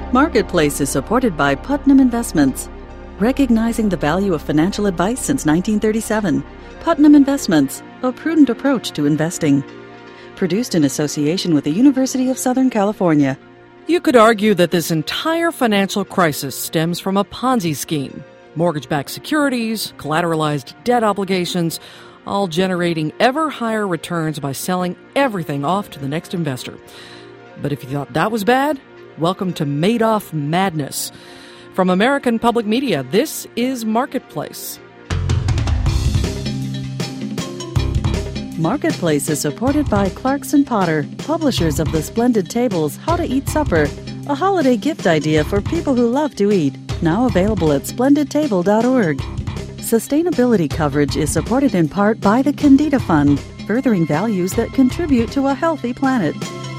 Marketplace is supported by Putnam Investments. Recognizing the value of financial advice since 1937, Putnam Investments, a prudent approach to investing. Produced in association with the University of Southern California. You could argue that this entire financial crisis stems from a Ponzi scheme. Mortgage-backed securities, collateralized debt obligations, all generating ever higher returns by selling everything off to the next investor. But if you thought that was bad, welcome to Madoff Madness. From American Public Media, this is Marketplace. Marketplace is supported by Clarkson Potter, publishers of the splendid tables How to Eat Supper, a holiday gift idea for people who love to eat, now available at splendidtable.org. Sustainability coverage is supported in part by the Candida Fund, furthering values that contribute to a healthy planet.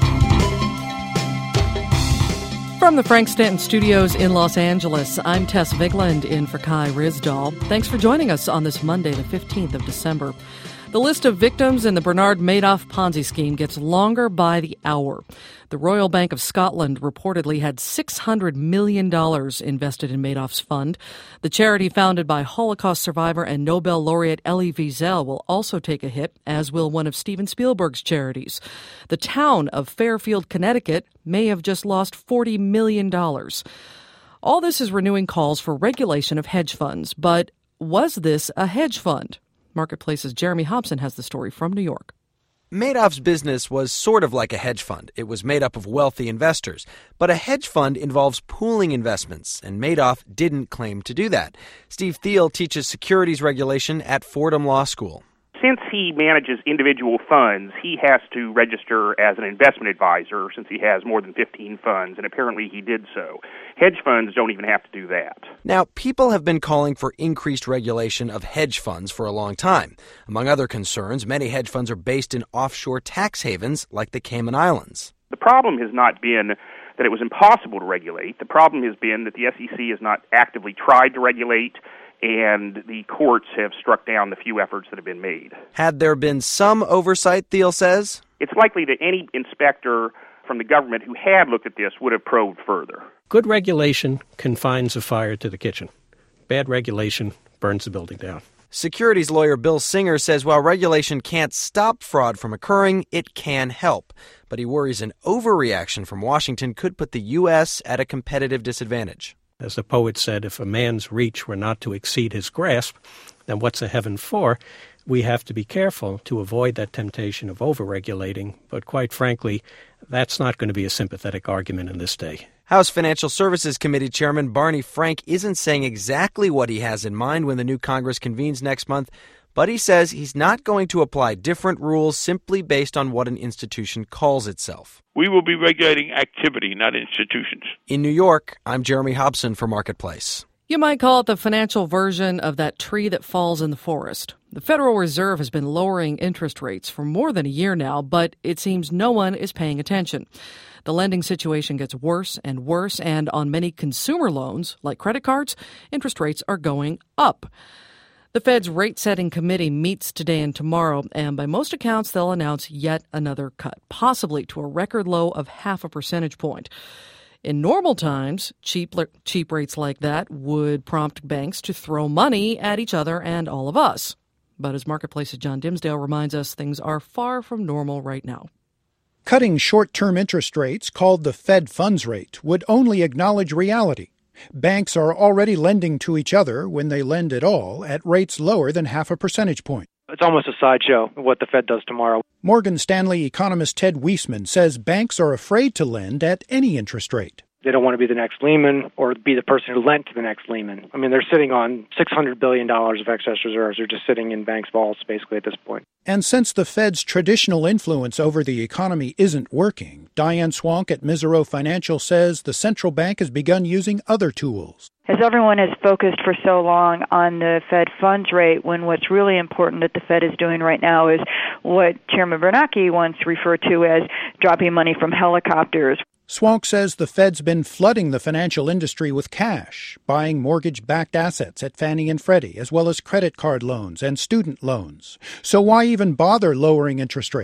From the Frank Stanton Studios in Los Angeles, I'm Tess Vigland in for Kai Ryssdal. Thanks for joining us on this Monday, the 15th of December. The list of victims in the Bernard Madoff Ponzi scheme gets longer by the hour. The Royal Bank of Scotland reportedly had $600 million invested in Madoff's fund. The charity founded by Holocaust survivor and Nobel laureate Elie Wiesel will also take a hit, as will one of Steven Spielberg's charities. The town of Fairfield, Connecticut may have just lost $40 million. All this is renewing calls for regulation of hedge funds. But was this a hedge fund? Marketplace's Jeremy Hobson has the story from New York. Madoff's business was sort of like a hedge fund. It was made up of wealthy investors. But a hedge fund involves pooling investments, and Madoff didn't claim to do that. Steve Thiel teaches securities regulation at Fordham Law School. Since he manages individual funds, he has to register as an investment advisor since he has more than 15 funds, and apparently he did so. Hedge funds don't even have to do that. Now, people have been calling for increased regulation of hedge funds for a long time. Among other concerns, many hedge funds are based in offshore tax havens like the Cayman Islands. The problem has not been that it was impossible to regulate. The problem has been that the SEC has not actively tried to regulate, and the courts have struck down the few efforts that have been made. Had there been some oversight, Thiel says? It's likely that any inspector from the government who had looked at this would have probed further. Good regulation confines a fire to the kitchen. Bad regulation burns the building down. Securities lawyer Bill Singer says while regulation can't stop fraud from occurring, it can help. But he worries an overreaction from Washington could put the U.S. at a competitive disadvantage. As the poet said, if a man's reach were not to exceed his grasp, then what's a heaven for? We have to be careful to avoid that temptation of overregulating. But quite frankly, that's not going to be a sympathetic argument in this day. House Financial Services Committee Chairman Barney Frank isn't saying exactly what he has in mind when the new Congress convenes next month, but he says he's not going to apply different rules simply based on what an institution calls itself. We will be regulating activity, not institutions. In New York, I'm Jeremy Hobson for Marketplace. You might call it the financial version of that tree that falls in the forest. The Federal Reserve has been lowering interest rates for more than a year now, but it seems no one is paying attention. The lending situation gets worse and worse, and on many consumer loans, like credit cards, interest rates are going up. The Fed's rate-setting committee meets today and tomorrow, and by most accounts, they'll announce yet another cut, possibly to a record low of 0.5 percentage point. In normal times, cheap rates like that would prompt banks to throw money at each other and all of us. But as Marketplace's John Dimsdale reminds us, things are far from normal right now. Cutting short-term interest rates, called the Fed funds rate, would only acknowledge reality. Banks are already lending to each other, when they lend at all, at rates lower than 0.5 percentage point. It's almost a sideshow what the Fed does tomorrow. Morgan Stanley economist Ted Weissman says banks are afraid to lend at any interest rate. They don't want to be the next Lehman or be the person who lent to the next Lehman. I mean, they're sitting on $600 billion of excess reserves. They're just sitting in banks' vaults, basically, at this point. And since the Fed's traditional influence over the economy isn't working, Diane Swank at Mizero Financial says the central bank has begun using other tools. As everyone has focused for so long on the Fed funds rate, when what's really important that the Fed is doing right now is what Chairman Bernanke once referred to as dropping money from helicopters. Swank says the Fed's been flooding the financial industry with cash, buying mortgage-backed assets at Fannie and Freddie, as well as credit card loans and student loans. So why even bother lowering interest rates?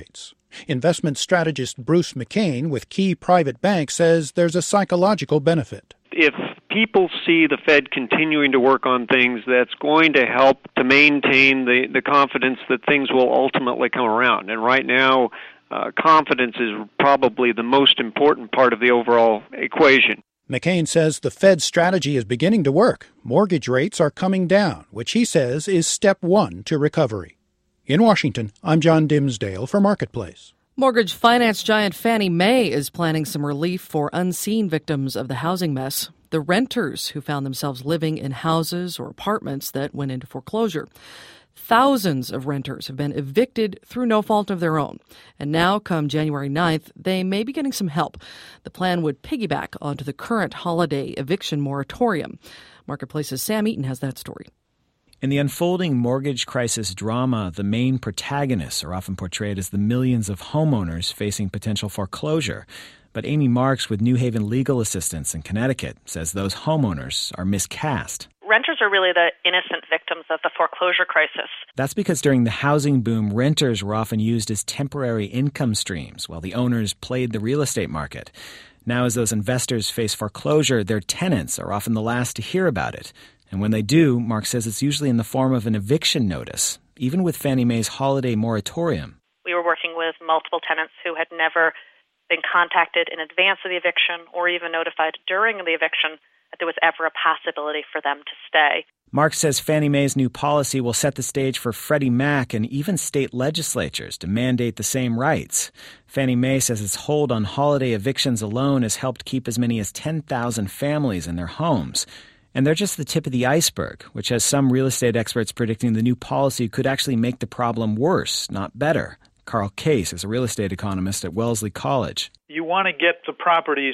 Investment strategist Bruce McCain with Key Private Bank says there's a psychological benefit. If people see the Fed continuing to work on things, that's going to help to maintain the confidence that things will ultimately come around. And right now, confidence is probably the most important part of the overall equation. McCain says the Fed's strategy is beginning to work. Mortgage rates are coming down, which he says is step one to recovery. In Washington, I'm John Dimsdale for Marketplace. Mortgage finance giant Fannie Mae is planning some relief for unseen victims of the housing mess, the renters who found themselves living in houses or apartments that went into foreclosure. Thousands of renters have been evicted through no fault of their own. And now, come January 9th, they may be getting some help. The plan would piggyback onto the current holiday eviction moratorium. Marketplace's Sam Eaton has that story. In the unfolding mortgage crisis drama, the main protagonists are often portrayed as the millions of homeowners facing potential foreclosure. But Amy Marks with New Haven Legal Assistance in Connecticut says those homeowners are miscast. Renters are really the innocent victims of the foreclosure crisis. That's because during the housing boom, renters were often used as temporary income streams while the owners played the real estate market. Now, as those investors face foreclosure, their tenants are often the last to hear about it. And when they do, Mark says it's usually in the form of an eviction notice, even with Fannie Mae's holiday moratorium. We were working with multiple tenants who had never been contacted in advance of the eviction or even notified during the eviction that there was ever a possibility for them to stay. Mark says Fannie Mae's new policy will set the stage for Freddie Mac and even state legislatures to mandate the same rights. Fannie Mae says its hold on holiday evictions alone has helped keep as many as 10,000 families in their homes. And they're just the tip of the iceberg, which has some real estate experts predicting the new policy could actually make the problem worse, not better. Carl Case is a real estate economist at Wellesley College. You want to get the properties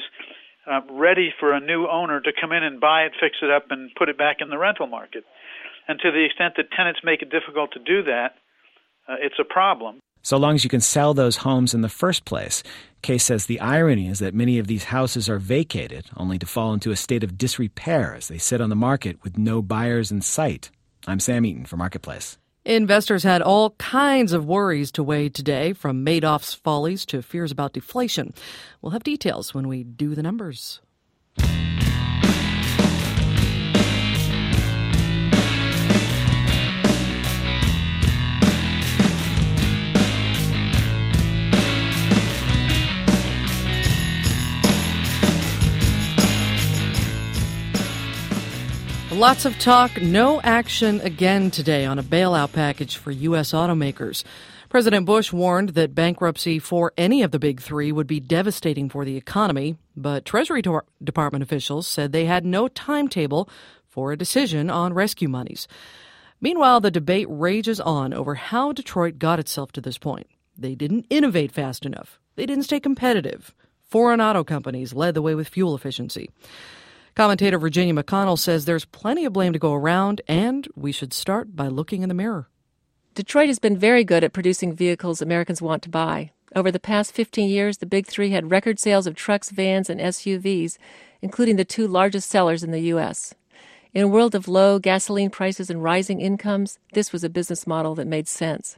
ready for a new owner to come in and buy it, fix it up, and put it back in the rental market. And to the extent that tenants make it difficult to do that, it's a problem. So long as you can sell those homes in the first place. Case says the irony is that many of these houses are vacated, only to fall into a state of disrepair as they sit on the market with no buyers in sight. I'm Sam Eaton for Marketplace. Investors had all kinds of worries to weigh today, from Madoff's follies to fears about deflation. We'll have details when we do the numbers. Lots of talk, no action again today on a bailout package for U.S. automakers. President Bush warned that bankruptcy for any of the big three would be devastating for the economy, but Treasury Department officials said they had no timetable for a decision on rescue monies. Meanwhile, the debate rages on over how Detroit got itself to this point. They didn't innovate fast enough. They didn't stay competitive. Foreign auto companies led the way with fuel efficiency. Commentator Virginia McConnell says there's plenty of blame to go around, and we should start by looking in the mirror. Detroit has been very good at producing vehicles Americans want to buy. Over the past 15 years, the Big Three had record sales of trucks, vans, and SUVs, including the two largest sellers in the U.S. In a world of low gasoline prices and rising incomes, this was a business model that made sense.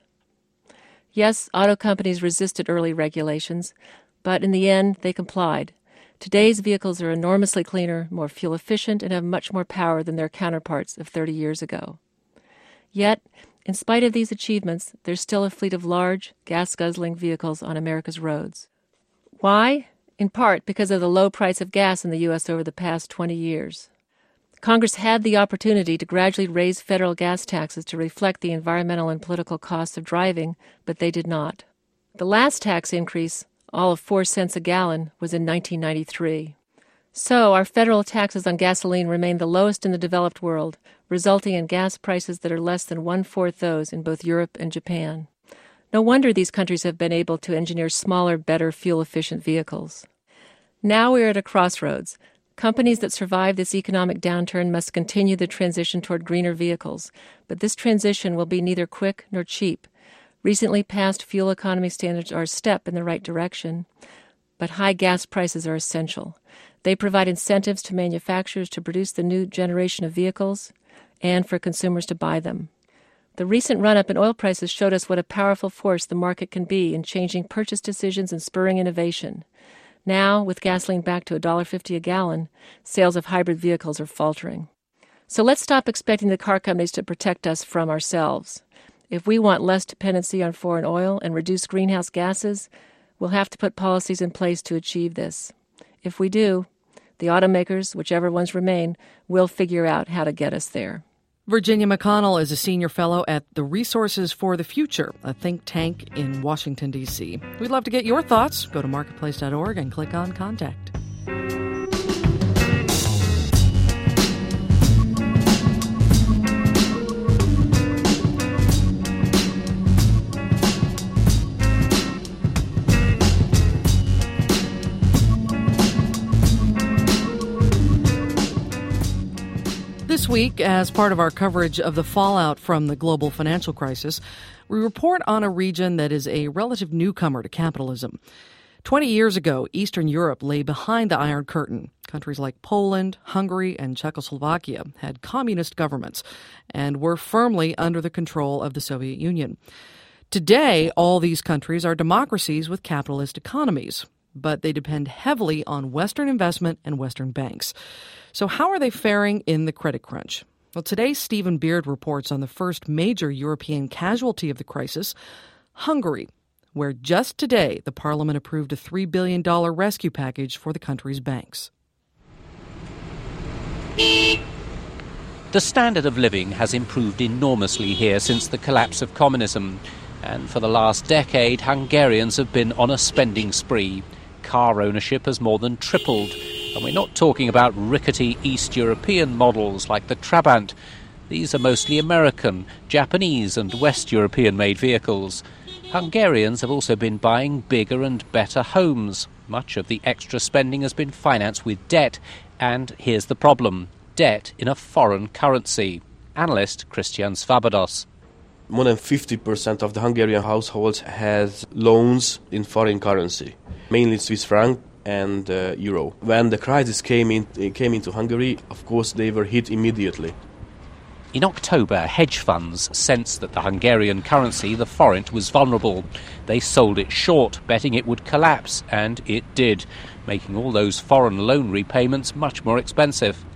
Yes, auto companies resisted early regulations, but in the end, they complied. Today's vehicles are enormously cleaner, more fuel efficient, and have much more power than their counterparts of 30 years ago. Yet, in spite of these achievements, there's still a fleet of large, gas-guzzling vehicles on America's roads. Why? In part because of the low price of gas in the U.S. over the past 20 years. Congress had the opportunity to gradually raise federal gas taxes to reflect the environmental and political costs of driving, but they did not. The last tax increase, all of 4 cents a gallon, was in 1993. So our federal taxes on gasoline remain the lowest in the developed world, resulting in gas prices that are less than 1/4 those in both Europe and Japan. No wonder these countries have been able to engineer smaller, better, fuel-efficient vehicles. Now we are at a crossroads. Companies that survive this economic downturn must continue the transition toward greener vehicles, but this transition will be neither quick nor cheap. Recently passed fuel economy standards are a step in the right direction, but high gas prices are essential. They provide incentives to manufacturers to produce the new generation of vehicles and for consumers to buy them. The recent run-up in oil prices showed us what a powerful force the market can be in changing purchase decisions and spurring innovation. Now, with gasoline back to $1.50 a gallon, sales of hybrid vehicles are faltering. So let's stop expecting the car companies to protect us from ourselves. If we want less dependency on foreign oil and reduce greenhouse gases, we'll have to put policies in place to achieve this. If we do, the automakers, whichever ones remain, will figure out how to get us there. Virginia McConnell is a senior fellow at the Resources for the Future, a think tank in Washington, D.C. We'd love to get your thoughts. Go to marketplace.org and click on Contact. This week, as part of our coverage of the fallout from the global financial crisis, we report on a region that is a relative newcomer to capitalism. 20 years ago, Eastern Europe lay behind the Iron Curtain. Countries like Poland, Hungary, and Czechoslovakia had communist governments and were firmly under the control of the Soviet Union. Today, all these countries are democracies with capitalist economies, but they depend heavily on Western investment and Western banks. So how are they faring in the credit crunch? Well, today, Stephen Beard reports on the first major European casualty of the crisis, Hungary, where just today the parliament approved a $3 billion rescue package for the country's banks. The standard of living has improved enormously here since the collapse of communism. And for the last decade, Hungarians have been on a spending spree. Car ownership has more than tripled. And we're not talking about rickety East European models like the Trabant. These are mostly American, Japanese and West European-made vehicles. Hungarians have also been buying bigger and better homes. Much of the extra spending has been financed with debt. And here's the problem: debt in a foreign currency. Analyst Christian Svabados. More than 50% of the Hungarian households has loans in foreign currency, mainly Swiss franc and euro. When the crisis came into Hungary, of course, they were hit immediately. In October, hedge funds sensed that the Hungarian currency, the forint, was vulnerable. They sold it short, betting it would collapse, and it did, making all those foreign loan repayments much more expensive.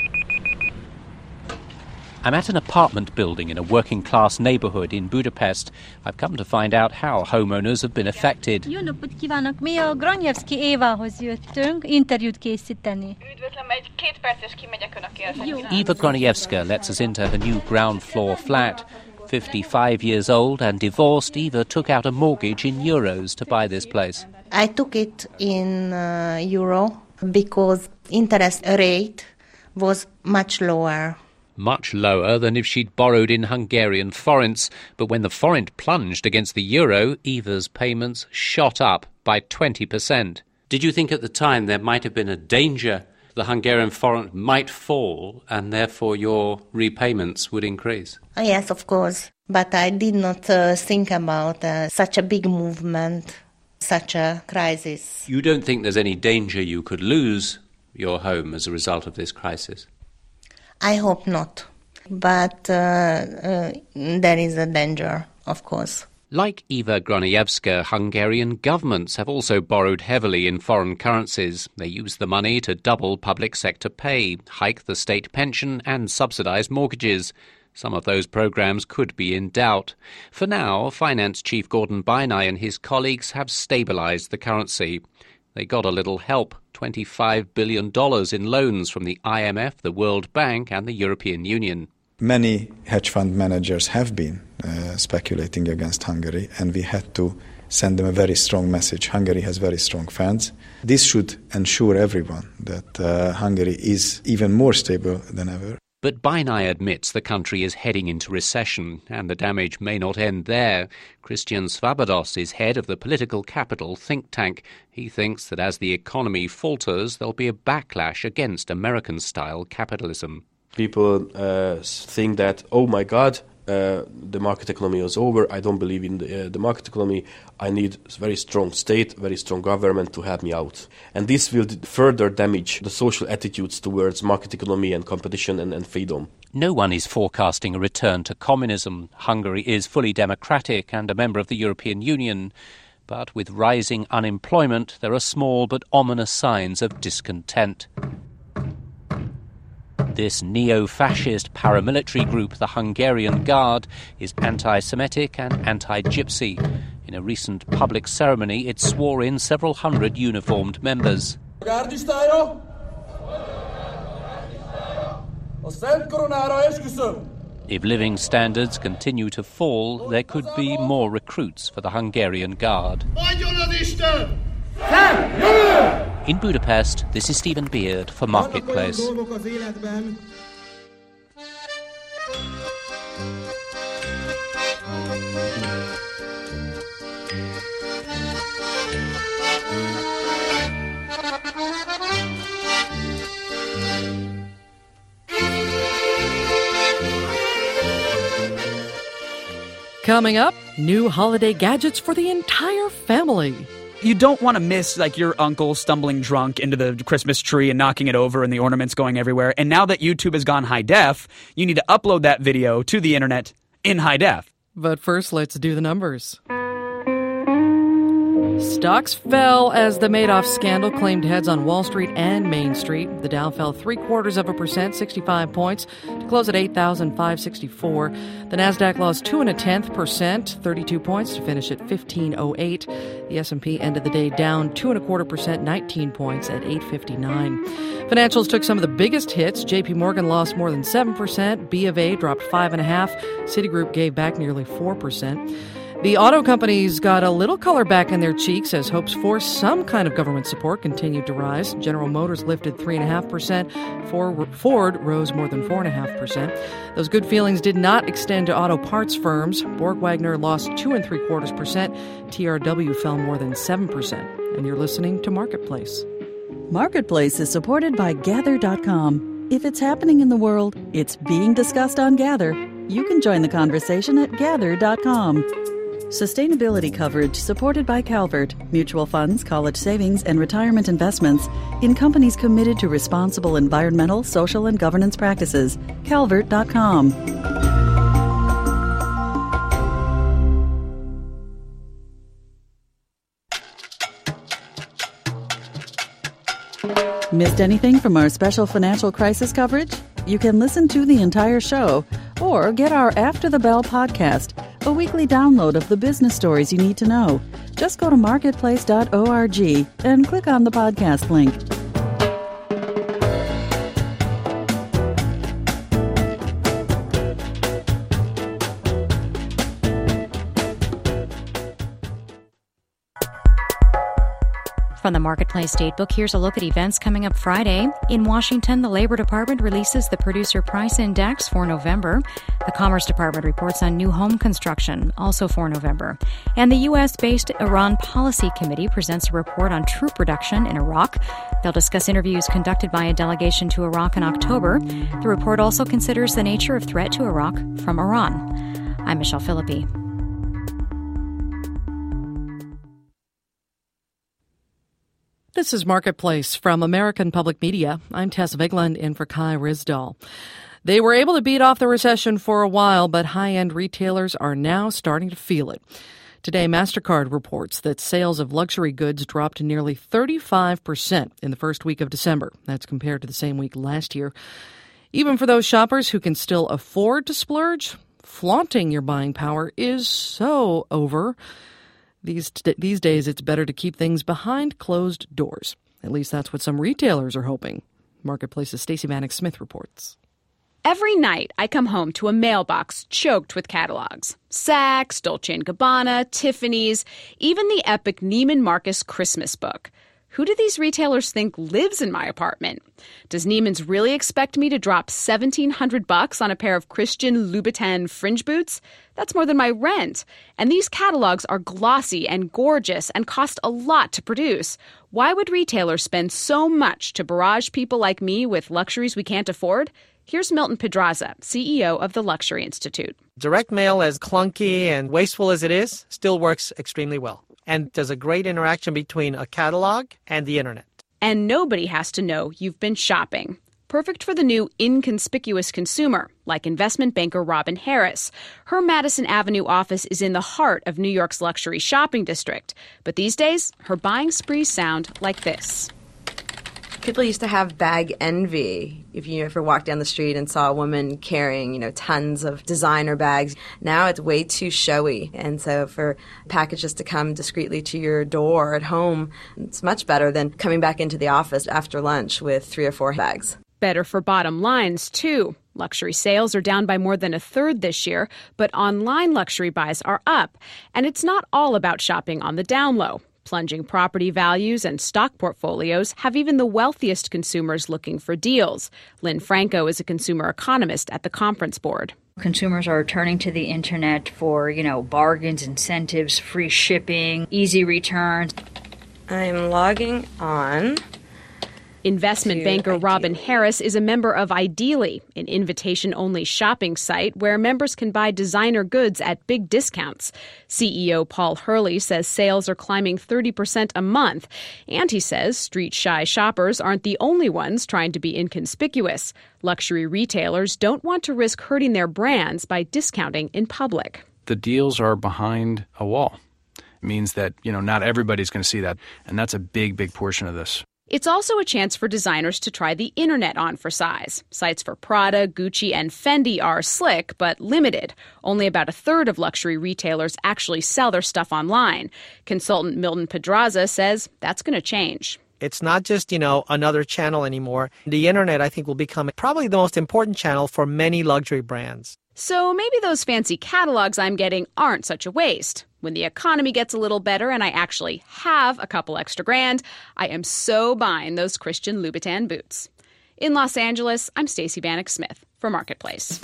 I'm at an apartment building in a working-class neighbourhood in Budapest. I've come to find out how homeowners have been affected. Jó napot kívánok! Mi a Granyevszki Évához jöttünk interjút készíteni. Üdvözlöm, egy 2 perces kimegyek önökért. Eva Granyevska lets us into her new ground-floor flat. 55 years old and divorced, Eva took out a mortgage in euros to buy this place. I took it in euro because interest rate was much lower. Much lower than if she'd borrowed in Hungarian forints. But when the forint plunged against the euro, Eva's payments shot up by 20%. Did you think at the time there might have been a danger the Hungarian forint might fall and therefore your repayments would increase? Yes, of course. But I did not think about such a big movement, such a crisis. You don't think there's any danger you could lose your home as a result of this crisis? I hope not, but there is a danger, of course. Like Eva Granyevska, Hungarian governments have also borrowed heavily in foreign currencies. They use the money to double public sector pay, hike the state pension and subsidise mortgages. Some of those programmes could be in doubt. For now, Finance Chief Gordon Bainai and his colleagues have stabilised the currency. They got a little help, $25 billion in loans from the IMF, the World Bank and the European Union. Many hedge fund managers have been speculating against Hungary, and we had to send them a very strong message. Hungary has very strong funds. This should ensure everyone that Hungary is even more stable than ever. But Bainai admits the country is heading into recession, and the damage may not end there. Christian Svabados is head of the Political Capital think tank. He thinks that as the economy falters, there'll be a backlash against American-style capitalism. People think that, oh my God, the market economy is over. I don't believe in the market economy. I need a very strong state, very strong government to help me out. And this will further damage the social attitudes towards market economy and competition and freedom. No one is forecasting a return to communism. Hungary is fully democratic and a member of the European Union. But with rising unemployment, there are small but ominous signs of discontent. This neo-fascist paramilitary group, the Hungarian Guard, is anti-Semitic and anti-Gypsy. In a recent public ceremony, it swore in several hundred uniformed members. If living standards continue to fall, there could be more recruits for the Hungarian Guard. In Budapest, this is Stephen Beard for Marketplace. Coming up, new holiday gadgets for the entire family. You don't want to miss, like, your uncle stumbling drunk into the Christmas tree and knocking it over and the ornaments going everywhere. And now that YouTube has gone high def, you need to upload that video to the internet in high def. But first, let's do the numbers. Stocks fell as the Madoff scandal claimed heads on Wall Street and Main Street. The Dow fell 0.75%, 65 points, to close at 8,564. The Nasdaq lost 2.1%, 32 points, to finish at 1508. The S&P ended the day down 2.25%, 19 points, at 859. Financials took some of the biggest hits. J.P. Morgan lost more than 7%. B of A dropped 5.5%. Citigroup gave back nearly 4%. The auto companies got a little color back in their cheeks as hopes for some kind of government support continued to rise. General Motors lifted 3.5%. Ford rose more than 4.5%. Those good feelings did not extend to auto parts firms. Borg-Wagner lost 2.75%. TRW fell more than 7%. And you're listening to Marketplace. Marketplace is supported by Gather.com. If it's happening in the world, it's being discussed on Gather. You can join the conversation at Gather.com. Sustainability coverage supported by Calvert, mutual funds, college savings, and retirement investments in companies committed to responsible environmental, social, and governance practices. Calvert.com. Missed anything from our special financial crisis coverage? You can listen to the entire show or get our After the Bell podcast, a weekly download of the business stories you need to know. Just go to marketplace.org and click on the podcast link. From the Marketplace Datebook, here's a look at events coming up Friday. In Washington, the Labor Department releases the Producer Price Index for November. The Commerce Department reports on new home construction, also for November. And the U.S.-based Iran Policy Committee presents a report on troop reduction in Iraq. They'll discuss interviews conducted by a delegation to Iraq in October. The report also considers the nature of threat to Iraq from Iran. I'm Michelle Philippi. This is Marketplace from American Public Media. I'm Tess Vigland in for Kai Rizdal. They were able to beat off the recession for a while, but high-end retailers are now starting to feel it. Today, MasterCard reports that sales of luxury goods dropped nearly 35% in the first week of December. That's compared to the same week last year. Even for those shoppers who can still afford to splurge, flaunting your buying power is so over. These days, it's better to keep things behind closed doors. At least that's what some retailers are hoping. Marketplace's Stacey Vanek Smith reports. Every night, I come home to a mailbox choked with catalogs. Saks, Dolce & Gabbana, Tiffany's, even the epic Neiman Marcus Christmas book. Who do these retailers think lives in my apartment? Does Neiman's really expect me to drop $1,700 on a pair of Christian Louboutin fringe boots? That's more than my rent. And these catalogs are glossy and gorgeous and cost a lot to produce. Why would retailers spend so much to barrage people like me with luxuries we can't afford? Here's Milton Pedraza, CEO of the Luxury Institute. Direct mail, as clunky and wasteful as it is, still works extremely well. And there's a great interaction between a catalog and the internet. And nobody has to know you've been shopping. Perfect for the new inconspicuous consumer, like investment banker Robin Harris. Her Madison Avenue office is in the heart of New York's luxury shopping district. But these days, her buying sprees sound like this. People used to have bag envy. If you ever walked down the street and saw a woman carrying, tons of designer bags, now it's way too showy. And so for packages to come discreetly to your door at home, it's much better than coming back into the office after lunch with 3 or 4 bags. Better for bottom lines, too. Luxury sales are down by more than a third this year, but online luxury buys are up. And it's not all about shopping on the down low. Plunging property values and stock portfolios have even the wealthiest consumers looking for deals. Lynn Franco is a consumer economist at the Conference Board. Consumers are turning to the internet for, bargains, incentives, free shipping, easy returns. I'm logging on. Investment banker Robin Harris is a member of Ideally, an invitation-only shopping site where members can buy designer goods at big discounts. CEO Paul Hurley says sales are climbing 30% a month. And he says street-shy shoppers aren't the only ones trying to be inconspicuous. Luxury retailers don't want to risk hurting their brands by discounting in public. The deals are behind a wall. It means that, not everybody's going to see that. And that's a big, big portion of this. It's also a chance for designers to try the internet on for size. Sites for Prada, Gucci, and Fendi are slick, but limited. Only about a third of luxury retailers actually sell their stuff online. Consultant Milton Pedraza says that's going to change. It's not just, another channel anymore. The internet, I think, will become probably the most important channel for many luxury brands. So maybe those fancy catalogs I'm getting aren't such a waste. When the economy gets a little better and I actually have a couple extra grand, I am so buying those Christian Louboutin boots. In Los Angeles, I'm Stacey Bannock Smith for Marketplace.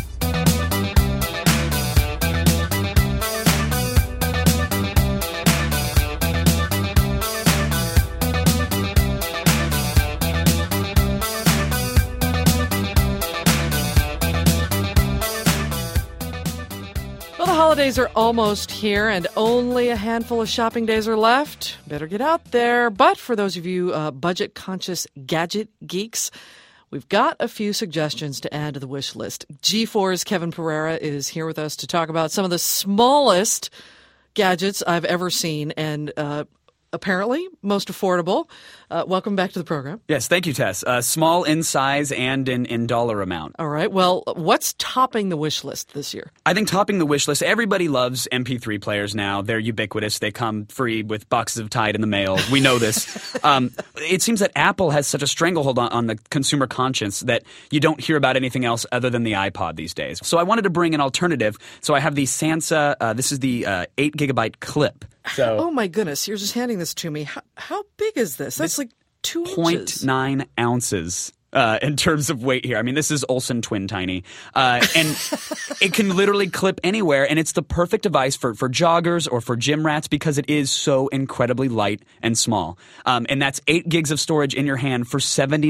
Well, the holidays are almost here and only a handful of shopping days are left. Better get out there. But for those of you budget-conscious gadget geeks, we've got a few suggestions to add to the wish list. G4's Kevin Pereira is here with us to talk about some of the smallest gadgets I've ever seen and apparently most affordable. Welcome back to the program. Yes, thank you, Tess. Small in size and in dollar amount. All right. Well, what's topping the wish list this year? I think topping the wish list, everybody loves MP3 players now. They're ubiquitous. They come free with boxes of Tide in the mail. We know this. It seems that Apple has such a stranglehold on the consumer conscience that you don't hear about anything else other than the iPod these days. So I wanted to bring an alternative. So I have the Sansa, this is the 8 gigabyte clip. So, oh my goodness, you're just handing this to me. How big is this? That's like 2 inches. 0.9 ounces. In terms of weight here. I mean, this is Olsen Twin Tiny. And it can literally clip anywhere, and it's the perfect device for joggers or for gym rats because it is so incredibly light and small. And that's 8 gigs of storage in your hand for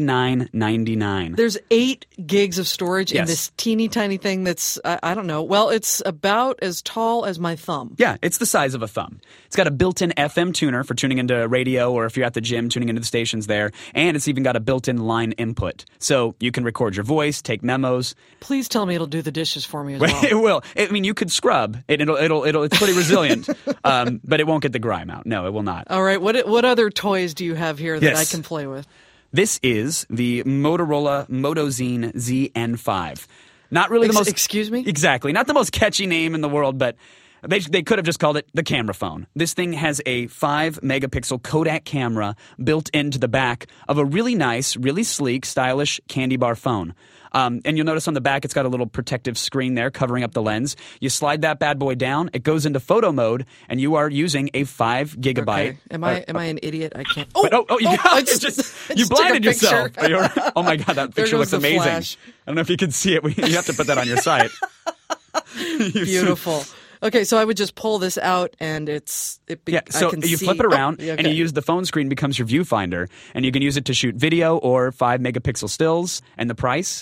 $79.99. There's 8 gigs of storage in this teeny tiny thing that's, I don't know. Well, it's about as tall as my thumb. Yeah, it's the size of a thumb. It's got a built-in FM tuner for tuning into radio or if you're at the gym, tuning into the stations there. And it's even got a built-in line input. So you can record your voice, take memos. Please tell me it'll do the dishes for me as well. It will. I mean, you could scrub. It's pretty resilient, but it won't get the grime out. No, it will not. All right. What other toys do you have here that I can play with? This is the Motorola MotoZine ZN5. Not really the most. Excuse me? Exactly. Not the most catchy name in the world, but. They could have just called it the camera phone. This thing has a 5-megapixel Kodak camera built into the back of a really nice, really sleek, stylish candy bar phone. And you'll notice on the back it's got a little protective screen there covering up the lens. You slide that bad boy down, it goes into photo mode, and you are using a 5 gigabyte. Okay. Am I an idiot? I can't. You blinded yourself. Oh my God, that picture looks amazing. Flash. I don't know if you can see it. You have to put that on your site. Beautiful. Okay, so I would just pull this out, and so you flip it around, and you use the phone screen becomes your viewfinder, and you can use it to shoot video or 5-megapixel stills. And the price,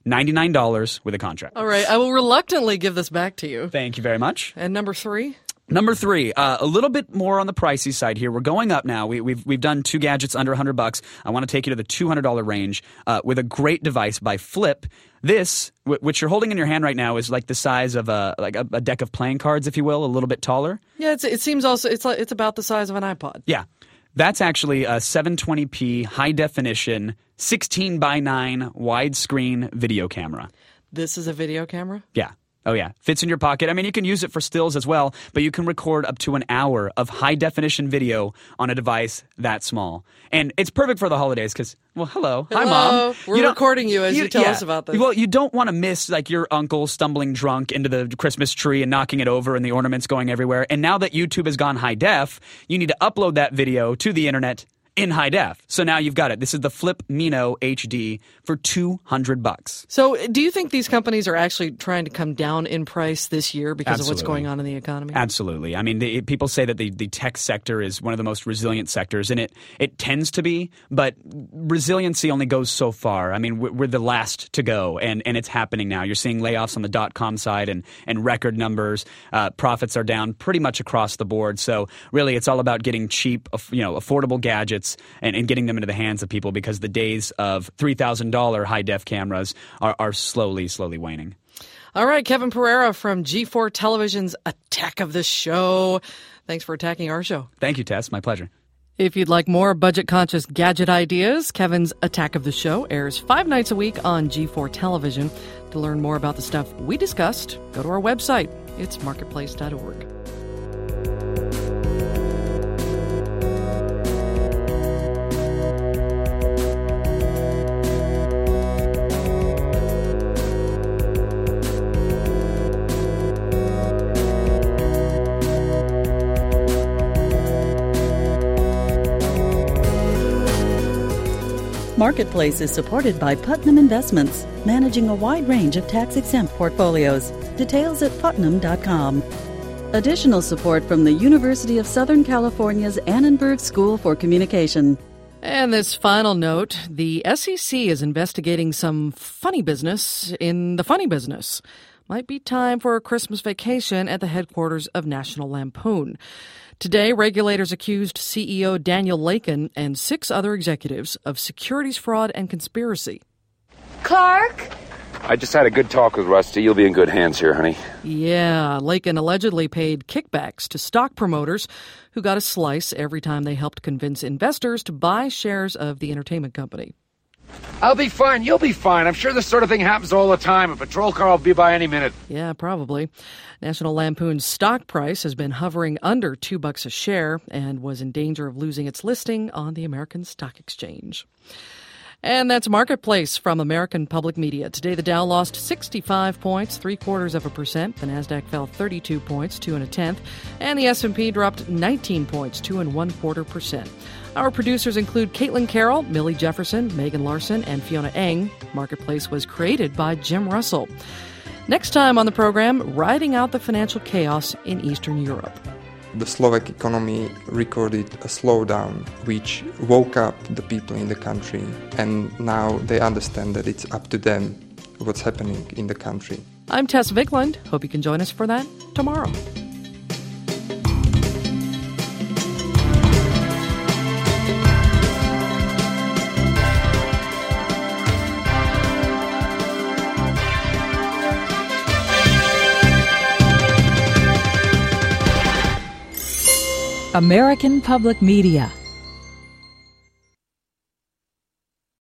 $99 with a contract. All right, I will reluctantly give this back to you. Thank you very much. And number 3? Number 3, a little bit more on the pricey side here. We're going up now. We've done 2 gadgets under $100. I want to take you to the $200 range with a great device by Flip. This, which you're holding in your hand right now, is like the size of a deck of playing cards, if you will, a little bit taller. Yeah, it seems also it's about the size of an iPod. Yeah. That's actually a 720p high definition 16:9 widescreen video camera. This is a video camera? Yeah. Oh, yeah. Fits in your pocket. I mean, you can use it for stills as well, but you can record up to an hour of high-definition video on a device that small. And it's perfect for the holidays because, well, hello. Hi, Mom. We're recording you as you tell us about this. Well, you don't want to miss, like, your uncle stumbling drunk into the Christmas tree and knocking it over and the ornaments going everywhere. And now that YouTube has gone high def, you need to upload that video to the internet in high def. So now you've got it. This is the Flip Mino HD for $200. So do you think these companies are actually trying to come down in price this year because of what's going on in the economy? Absolutely. I mean, people say that the tech sector is one of the most resilient sectors, and it tends to be, but resiliency only goes so far. I mean, we're the last to go, and it's happening now. You're seeing layoffs on the .com side and record numbers. Profits are down pretty much across the board. So really, it's all about getting cheap, affordable gadgets and getting them into the hands of people because the days of $3,000 high-def cameras are slowly waning. All right, Kevin Pereira from G4 Television's Attack of the Show. Thanks for attacking our show. Thank you, Tess. My pleasure. If you'd like more budget-conscious gadget ideas, Kevin's Attack of the Show airs 5 nights a week on G4 Television. To learn more about the stuff we discussed, go to our website. It's marketplace.org. Marketplace is supported by Putnam Investments, managing a wide range of tax-exempt portfolios. Details at putnam.com. Additional support from the University of Southern California's Annenberg School for Communication. And this final note, the SEC is investigating some funny business in the funny business. Might be time for a Christmas vacation at the headquarters of National Lampoon. Today, regulators accused CEO Daniel Laken and 6 other executives of securities fraud and conspiracy. Clark? I just had a good talk with Rusty. You'll be in good hands here, honey. Yeah, Laken allegedly paid kickbacks to stock promoters who got a slice every time they helped convince investors to buy shares of the entertainment company. I'll be fine. You'll be fine. I'm sure this sort of thing happens all the time. A patrol car will be by any minute. Yeah, probably. National Lampoon's stock price has been hovering under $2 a share and was in danger of losing its listing on the American Stock Exchange. And that's Marketplace from American Public Media. Today, the Dow lost 65 points, 0.75%. The Nasdaq fell 32 points, 2 1/10, and the S&P dropped 19 points, 2 1/4%. Our producers include Caitlin Carroll, Millie Jefferson, Megan Larson, and Fiona Eng. Marketplace was created by Jim Russell. Next time on the program, riding out the financial chaos in Eastern Europe. The Slovak economy recorded a slowdown, which woke up the people in the country, and now they understand that it's up to them what's happening in the country. I'm Tess Vigland. Hope you can join us for that tomorrow. American Public Media.